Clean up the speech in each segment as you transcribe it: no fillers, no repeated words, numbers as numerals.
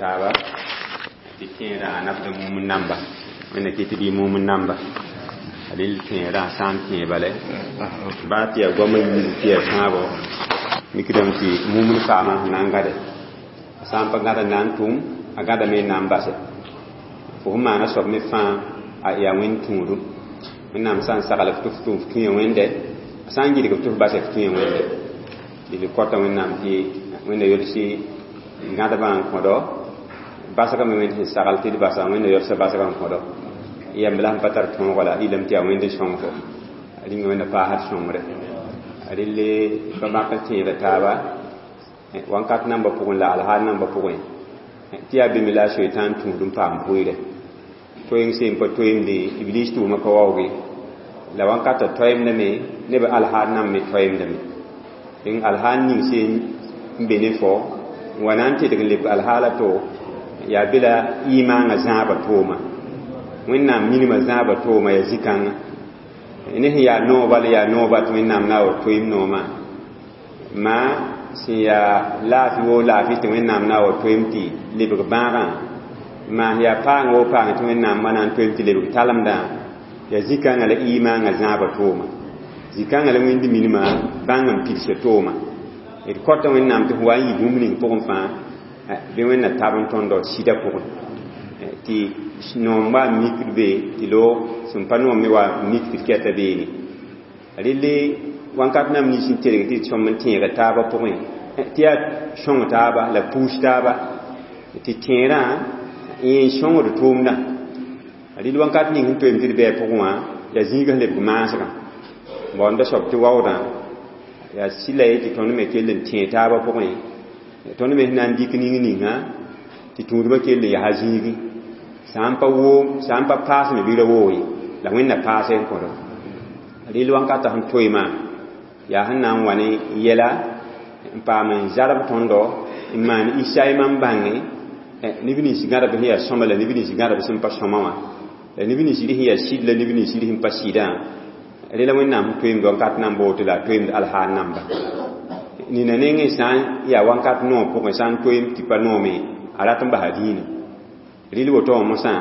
taaba tɩ kẽeda a nabda mumn namba wẽnna kɩ tɩ dɩ mumn namba adil kẽeda sã n kẽ bale baa tɩ yaa goama yĩig tɩ yaa sãabo mikdame tɩ mumn kaamã sẽn na n gãde a sã n pa gãda na n tʋm a gãdame n na n base fo fõ maana soab me fãa a yaa wẽnd tũudum wẽnnaam sã n sagl f tɩ f tʋm f tũ-yã wẽnde a sã n gɩdg f tɩ f bas f tũ-yã wẽnde dɩ kɔta wẽnnaam tɩ wẽnna yolsɩ gãdbã n kõdɔ basga me wẽnd sẽn sagl tɩ d basa wẽnna yolsa basga n kõdɔ yamb la sẽn pa tar tõogo la rɩlame tɩ yaa wẽnd sõng fo a rĩnga wẽnna paasd sõmbre a rɩlle pa mak n tẽeda taaba wãnkat namba pʋgẽ la alhaal namba pʋgẽ tɩ yaa bɩ me la a soɩtãan tũud n paam vʋɩɩre toeng sẽn pa toeemde iblis tʋʋmã pa waooge la wãnkata toeemdame neb alhaal nam me toeemdame dẽn alhaal ning sẽn n be ne fo wa na n tɩdg n leb alhaala to yaa be la imaangã zãaba tooma wẽnnaam minimã zãaba tooma yaa zĩ-kãngã ne sẽn yaa nooba la yaa nooba tɩ wẽnnaam na n wa toeem noomã ma sẽn yaa laafɩ woo laafɩ tɩ wẽnnaam na n wa toeem tɩ lebg bãagã maa yaa paang woo paang tɩ wẽnnaam ma na n toeem tɩ lebg talemdã yaa zĩ-kãngã la imaangã zãaba tooma zĩ-kãngã la wẽnd minimã bãng n pidsa tooma d kɔta wẽnnaam tɩ f wa n yɩ bũmb ning pʋgẽ fãa bɩ wẽnna tab n tõnd sɩda pʋgẽ tɩ noom wa n mikd be tɩ loog sẽn pa noom me wa n mikd d kɛta beene rɩlle wãnkat nam nins n telg tɩ d sõm n tẽega taaba pʋgẽ tɩ yaa sõng taaba la puus taaba tɩ tẽerã n yen sõngd tʋʋmdã rɩl wãnkat ning sẽn toeem tɩ d bɩa pʋgẽ wã yaa zĩig sẽn lebg maasgã baoonda soab tɩ waoodã yaa sɩla ye tɩ tõnd me kell n tẽ taaba pʋgẽ tõnd me sẽn na n dɩk ning ningã tɩ tũudmã kell n yaa zĩigi sã n pa paas me bɩ ra woo ye la wẽnna paasɛ n kõdɔ rɩl wãnkata sẽn toeemã yaa sẽn na n wa ne yɛla n paam n zarb tõndɔ n maan isaay mam bãnge neb nins gãdb sẽn yaa sõma la neb nins gãdb sẽn pa sõma wã la neb nins sẽn yaa sɩd la neb nins sẽn pa sɩdã rela wẽnnaam sẽn toeemd wãnkat nam boote la a toeemd alhaal namba nina nengẽ sã n yaa wãnkat noom pʋgẽ sã n toeem tɩ pa noome a rat n basa dĩinã rɩl woto wã mosã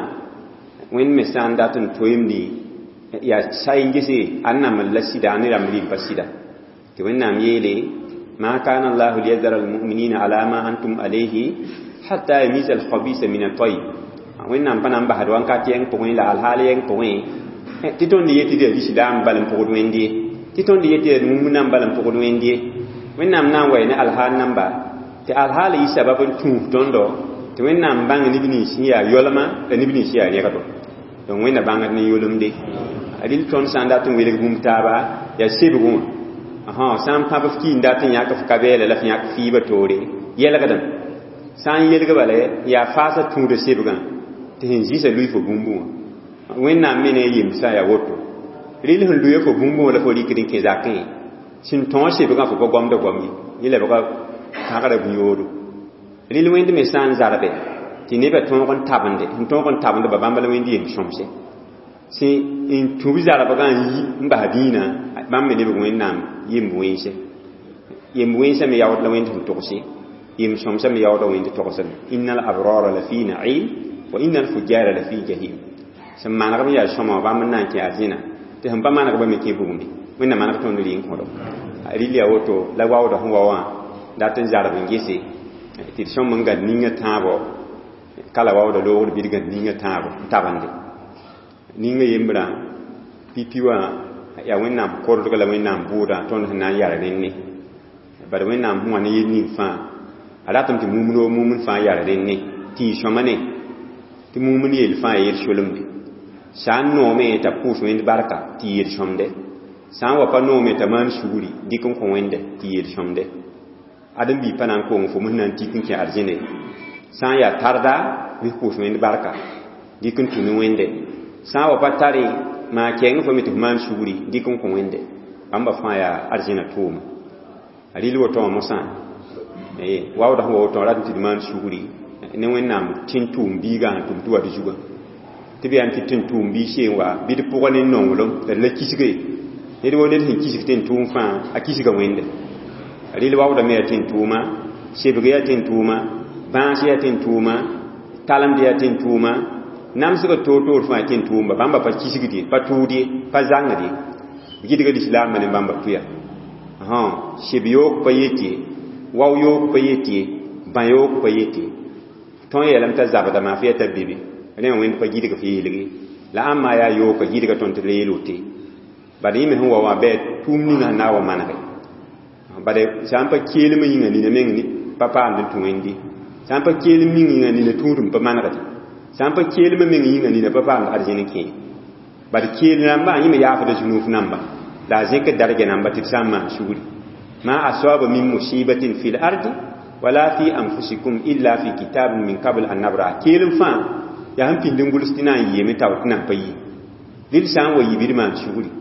wẽnd me sã n dat n toeemde yaa say n gese a nam la sɩda ne rãmb rɩm pa sɩda tɩ wẽnnaam yeele ma kana allahu liyazara almuminina ala ma antum alayhi hatta yamiza alkhabisa min at-tayyib wẽnnaam pa na n basd wãnkat yɛng pʋgẽ la alhaal yɛng pʋgẽ tɩ tõnd yetɩ d yaa lisdaam bal n pʋgd wẽnd ye tɩ tõnd yetɩ yaa mum nam bal n pʋgd wẽnd ye wẽnnaam na n wa ne alhaal namba tɩ alhaala yɩ sabab n tũus tõndɔ tɩ wẽnnaam bãng neb nins sẽn yaa yolmã la neb nins yaa rẽgdo donc wẽnna bãngd ne yolemde rɩl tõnd sã n dat n welg bũmb taaba yaa sebgẽ wã sã n pãb f kɩɩn dat n yãk f ka-bɛɛla la f yãk fɩɩba toore yɛlgdame sã n yelg bala yaa faasa tũuda sebgã tɩ sẽn zɩsa lʋɩ fo bũmbẽ wã wẽnnaam me ne yemsã yaa woto rɩl sẽn lʋya fo bũmbẽ wã la fo rɩkd n kẽ zakẽ sẽn tõog sebgã fo pa gomda gom ye yẽ lebga pãgra bũ-yoodo rɩl wẽnd me sã n zarbe tɩ nebã tõog n tabende sẽn tõog n tabendba bãmb la wẽnd yem sõmse sẽn n tũb zarbgã n yi n bas dĩinã bãmb me lebg wẽnnaam yemb wẽnse yemb wẽnsã me yaood la wẽnd sẽn togse yem sõmsã me yaooda wẽnd togsdme inna al abrara la fi naim wa inna al fujara la fi jahim sẽn manegb n yaa sõma wã bãmb n na n kẽ a zẽna tɩ sẽn pa manegba me kẽ bugmbe wẽnna maneg tõnd rɩ n kõdo rɩl yaa woto la waooda sẽn wa wã dat n zarb n gese tɩ d sõm n gãd ninga tãabɔ kala waooda loogd bɩ d gãd ninga tãabo n tabende ninga yembrã pipi wã yaa wẽnnaam kordga la wẽnnaam bʋʋdã tõnd sẽn na n yara rẽnne bala wẽnnaam sẽn wa ne yel ning fãa a ratame tɩ mumn fãa yara rẽnne tɩ y sõma ne tɩ mumn yel fãa yel solemde sã n noome t'a pʋʋs wẽnd barka tɩ yel sõmde sã n wa pa noome t'a maan sugri dɩk n kõ wẽnde tɩ yel sõmde adem-bii pa na n koong fo mos na n tik n kẽ arzẽne sã n yaa tarda bɩ f pʋʋs wẽnd barka dɩk n tũ ne wẽnde sã n wa pa tare maa kɛɛngẽ fo me tɩ f maan sugri dɩk n kõ wẽnde bãmba fãa yaa arzẽna tʋʋma rɩl woto wã mosã waooda sẽn wa woto wã rat n tɩ d maan sugri ne wẽnnaam tẽn tʋʋm biigã sẽn tʋm tɩ wa d zugã tɩ b yaa tɩ tẽn tʋʋm bii seen wa bɩ d pʋgã ne nonglem la d la kisge ned wo ned sẽn kisg tẽn tʋʋm fãa a kisga wẽnde rɩl waooda me yaa tẽn tʋʋma sebg yaa tẽn tʋʋma bãas yaa tɩ n tʋʋma talemd yaa tɩ n tʋʋma namsg toor fãa tɩ n tʋʋmba bãmba pa kisgd ye pa tʋʋd ye pa zãngd ye gɩdga lislaambã ne bãmba pʋya sib yook pa yet ye wao yook pa yet ye bã yook pa yet ye tõe yeelame t'a zabda maa fɩ yaa t'a bebe rẽ wẽnd pa gɩdg f yeelge la ãmb maa yaa yooka gɩdga tõnd tɩ reel wote bad yẽ me sẽn wa wã bɩ tʋʋm ninga sẽn na n wa manege bad sã n pa keelem yĩnga nina meng pa paamd n tũ wẽnde sã n pa keelem ning yĩnga nina tũudum pa manegde sã n pa keelem meng yĩnga nina pa paamd arzẽn kẽ bad keel rãmbã yẽ me yaafda zũ-nuuf namba la a zẽk dargɛ namba tɩ d sã n maan sugri ma asaba min musibatin fil ardi wala fi anfusikum illa fi kitabin min qabl an nabra keelem fãa yaa sẽn pĩnd n gʋls tɩ na n yeeme t'a tɩ na n pa yi rɩl sã n wa yi bɩd maan sugri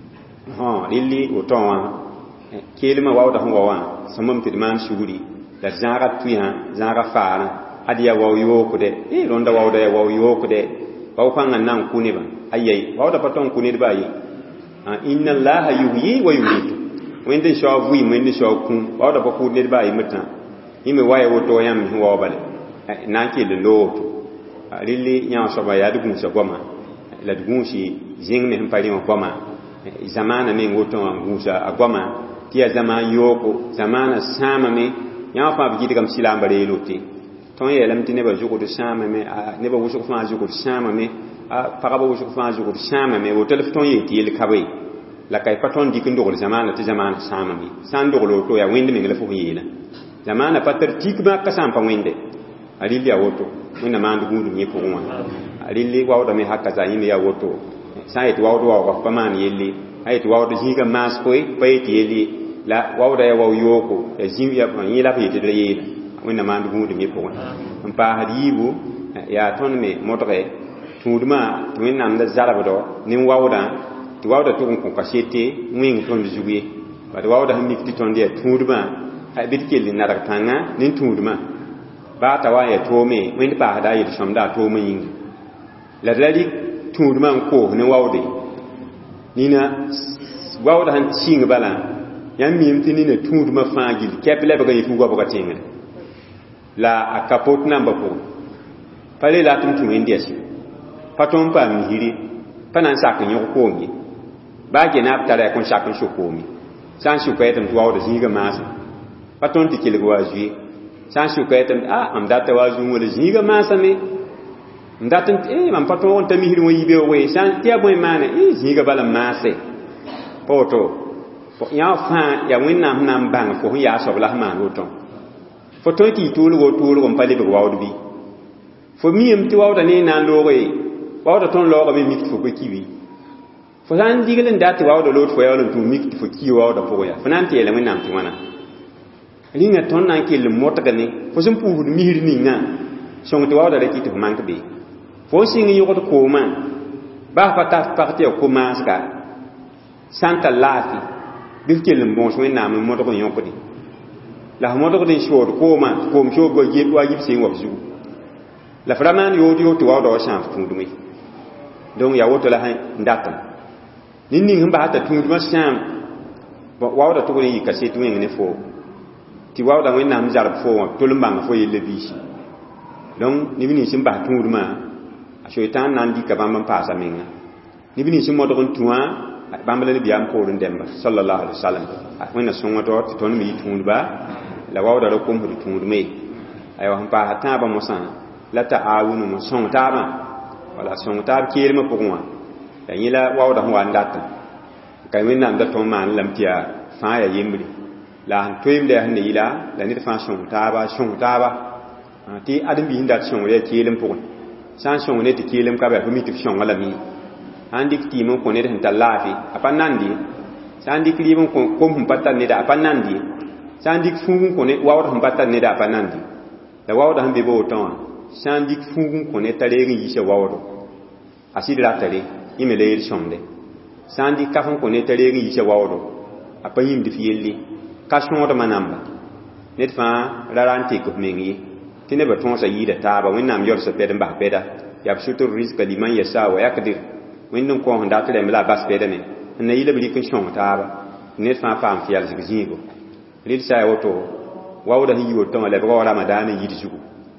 rɩlli woto wã keelmã waooda sẽn wa wã sõmam tɩ d maan sugri la d zãaga tʋyã zãaga faarã ad yaa wao yookdɛ rõnda waooda yaa wao yookdɛ wao pãngã n na n kʋ nebã ayay waooda pa tõn kʋ nedbã a ye inna allaha yuhyi wa yumiitu wẽnd n sao vɩɩm wẽnd n sao kũ waooda pa kʋʋd nedbã a yembr tã yẽ me wa ya woto yãmb sẽn wao bale na n kell n loog woto rɩlli yãa soaba yaa d gũusa goama la d gũusi zĩng me sẽn pa rẽ wã goama zamaana meng woto wã gũusa a goama tɩ yaa zamaan yooko zamaana sãamame yãa fãa b gɩdgame sɩlaamba reel wote tõe n yeelame tɩ nebã zʋgd sãamame nebã wʋsg fãa zʋgd sãamame pagba wʋsg fãa zʋgd sãamame woto la f tõe n yeel tɩ yel kabe la kay pa tõnd dɩk n dogl zamaana tɩ zamaana sãamame sã n dogl woto yaa wẽnd meng la fo f yeela zamaana pa tar tikbã ka sã n pa wẽnde a rɩl yaa woto wẽnna maand gũudum yẽ pʋgẽ wã a rɩlli waoodame haka za yẽ me yaa woto sã n yetɩ waood waooga f pa maan yelle a yetɩ waood zĩiga maas koe pa yetɩ yelle la waooda yaa wao yooko yẽ la f yetɩ d yeela wẽnna maand gũudum yẽ pʋgẽ n paasd yiibu yaa tõnd me modge tũudmã tɩ wẽnnaam da zalbdɔ ne waoodã tɩ waoodã tʋg n kõ kasete wẽng tõnd zug ye bad waoodã sẽn mik tɩ tõnd yaa tũudmã bɩ d kell n nadg pãnga ne tũudmã baata wa ya toome wẽnd paasda a yel-sõmda a toomã yĩnga la d la rɩk tũudmã n koos ne waoode nina waoodã sẽn sɩng bala yãmb miyem tɩ nina tũudmã fãa gill kɛp lɛbga yɩ fu-goabga tẽngre la a kapot namba pʋgẽ pa le la tɩ m tũ wẽnd yɛsẽ pa tõnd n paam misre pa na n sak n yõg koom ye baa ge na b tara ya kõn sak n so-koome sã n sʋka yetɩm tɩ waooda zĩiga maasã pa tõnd tɩ kelg wa zoe sã n sʋka yetɩm mam data wa zũu wala zĩiga maasame m dat mam pa tõog n ta misr wã yibeooge sã n tɩ yaa bõe maane zĩiga bala n maase pa woto yã fãa yaa wẽnnaam sẽn na n bãng fo sẽn yaa soab la sẽn maan woto fo tõe tɩ y toolgo toolg n pa lebg waood bɩ fo miyem tɩ waooda ne na n looge waooda tõnd laoogame mik tɩ fo pa kibi fo sã n digl n dat tɩ waooda lood fo yaool n tʋʋm mik tɩ fo ki waooda pʋgẽ yaa fo na n tɩ yeela wẽnnaam tɩ wãna rĩngã tõnd na n kell n motg ne fo sẽn puusd misr ninga sõng tɩ waooda ra kɩ tɩ f mank be fo n sɩng yõgd koomã baa pa tar pag tɩ yaa ko-maasga sã n tar laafɩ bɩ f kell n bõos wẽnnaam n modg n yõkde la f modgd n sood koomã koom sood wa yib sẽn wa b zugu la f ra maan yood yoog tɩ waooda wa sãam f tũudme donc yaa woto la n datem nin ning sẽn basa t'a tũudmã sãam waooda tʋgd n yɩ kaset wẽng ne fo tɩ waooda wẽnnaam zarb fo wã tol n bãng fo yella biisi donc neb nins sẽn bas tũudmã a soɩtãan na n dɩka bãmb n paasa menga neb nins sẽn modg n tũwã bãmb la nebiyaam poor n dẽmba sallallahu alaihi wasallam wẽnna sõnga tɩ tõnd me yɩ tũudba la waooda ra komsd tũudme aywa sẽn paasa tãabã mosã la ta'awunu mo sõng taabã wala sõng taab keelmã pʋgẽ wã la yẽ la waooda sẽn wa n datã ka wẽnnaam da tõnd maan lame tɩ yaa fãa yaa yembre la sẽn toeemda yaa sẽn ne yɩla la ned fãa sõng taaba tɩ ãdem-biis n dat sõngr yaa keelem pʋgẽ sã n sõng ne tɩ keelem ka bɩ fo mi tɩ f sõnga lame sã n dɩk tɩɩm n kõ ned sẽn tar laafɩ a pa nande sã n dɩk rɩɩb n kom sẽn pa tar neda a pa nande sã n dɩk fũug n kõ ne waood sẽn pa tar neda a pa nande la waooda sẽn be ba wotã wã sã n dɩk fũug n kõ ne t'a reeg n yisa waoodo a sɩd ratare yẽ me la yel sõmde sã n dɩk kaf n kõ ne t'a reeg n yisa waoodo a pa yĩmd f yelle ka sõodmã namba ned fãa ra ra n tek f meng ye tɩ nebã tõosa yɩɩda taaba wẽnnaam yɔlsa pɛd n bas pɛda yaa b sʋtr rizka liman yasa wa yakdir wẽnd n kõos n dat rɛm la a bas pɛdame n na yɩla b rɩk n sõng taaba ned fãa paam fɩal zig zĩigo rɩd saa woto waooda sẽn yi woto wã la b ra wa ramadaan n yɩd zugu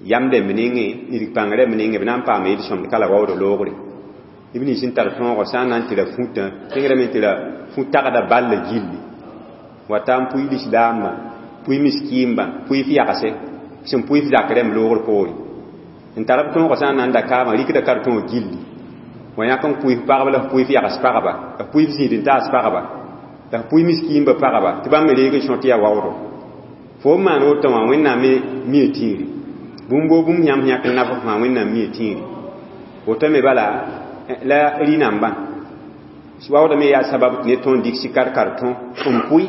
yamde meninge ni pangre meninge bnan pa me som kala wawdo logre ibni sin tar ton ko sanan tira futa tingre men tira futa kada balle gilli watam puy l'islam puy miskimba puy fiakase sim puy fiakrem logre pori en tarab ton ko sanan da kama rikida karton gilli waya kan puy parabla puy fiakas paraba puy zidin tas paraba da puy miskimba paraba tiba me lege chontia wawdo fo man o ton wenna me mietiri bumbo bum yam yak na fa ma wenna mietiri o to me bala la rinamba wawda me ya sababu ne ton diksi karton puy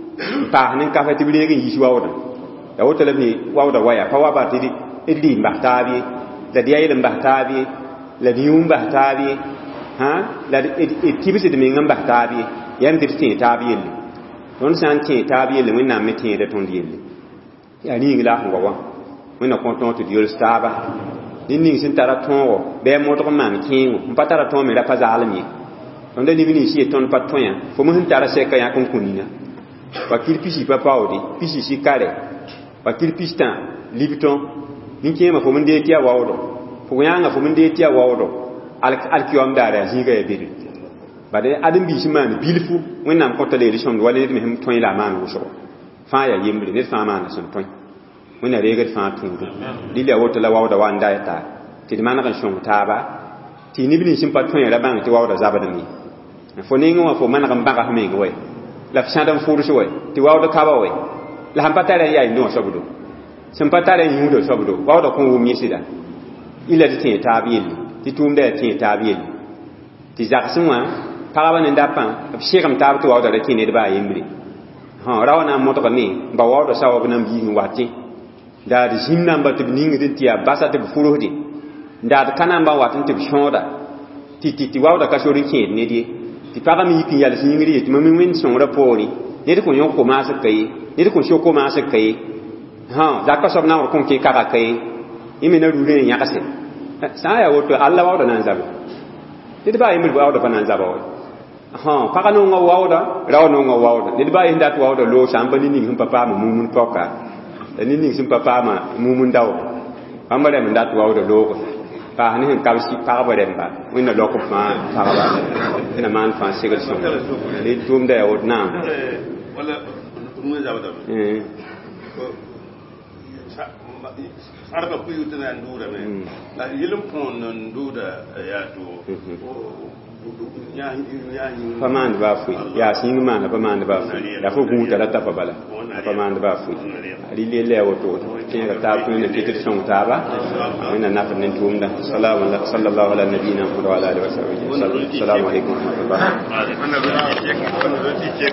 pa nan ka fa tibile ge yi wawda da o to le ni wawda waya fa wa ba tidi idli mbahtabi da dia yele mbahtabi la dium mbahtabi ha la tibisi de me mbahtabi yam dirti tabi yele don san ti tabi yele wenna me ti de ton yele ya ni ngila ngwa wenna konton to diol staba ni ning sin tara tongo be mo to man kingo mpatara ton me la pazalmi on de ni bini si ton patoya fo mo hin tara se ka ya kon kunina wa kilpisi papa odi pisi si kare wa kilpistan libiton ni kema fo mun de tiya wawdo fo yanga fo mun de tiya wawdo al kiyom dara ziga e biri bade adam bi si man bilfu wenna ko to le rishon wala ni him ton la man wo so fa ya yimri ne fa man son ton wẽnna reegd fãa tũudu dɩl yaa woto la waooda wa n da ta tɩ d maneg n sõng taaba tɩ neb nins sẽn pa tõe ra bãng tɩ waooda zabdame fo nengẽ wã fo maneg n bãgas meng wɛ la f sãd n fʋʋrs wɛ tɩ waood kaba wɛ la sẽn pa tar n yaa yĩndẽ soabdo sẽn pa tar n yũuda soabdo waooda kõn wʋm yɩsda ila tɩ tẽ taab yelle tɩ tʋʋmda yaa tẽ taab yelle tɩ zagsẽ wã pagba ne dapã b segem taab tɩ waooda ra kẽ nedbã a yembre ra wa na n modgame n ba waooda sabab nan biig n watẽ daad zĩm namba tɩ b ningd tɩ yaa basa tɩ b fʋrsde daad ka namba n wat n tɩ b sõoda tɩ waooda ka sor n kẽed ned ye tɩ pagã me yik n yals yĩngr ye tɩ mam wẽnd sõngrã poore ned kõn yõk komaasd ka ye ned kõn sok komaasd ka ye zakã soab naoor kõn kẽ kaga ka ye yẽ me na rurẽ n yãgse sã n yaa woto alla waooda na n zabe ned baa yembr waooda pa na n zaba wa pagã nonga waooda ra wa nonga waooda ned baa yẽs dat waooda loog sã n pa ne ning sẽn pa paama mumn pɔka ni ning sẽn pa paama mumn dao bãmba rẽm n dat waooda loogã paas ne sẽn kabs pagba rẽmba wẽnna lɔk fãa pagba tɩ maan fãa segd sõng ne tʋʋmda yaa woto naam arba kuyu tana ndura me la yelum pon ndura ya to pamand ba fui ya singu mana pamand ba fui ya fo gunta la tapa bala pamand ba fui ali le le woto tin ga ta pun ne titir song taba ina na fa nen tumda sallallahu ala nabiyina wa ala alihi wa sahbihi assalamu alaikum wa rahmatullahi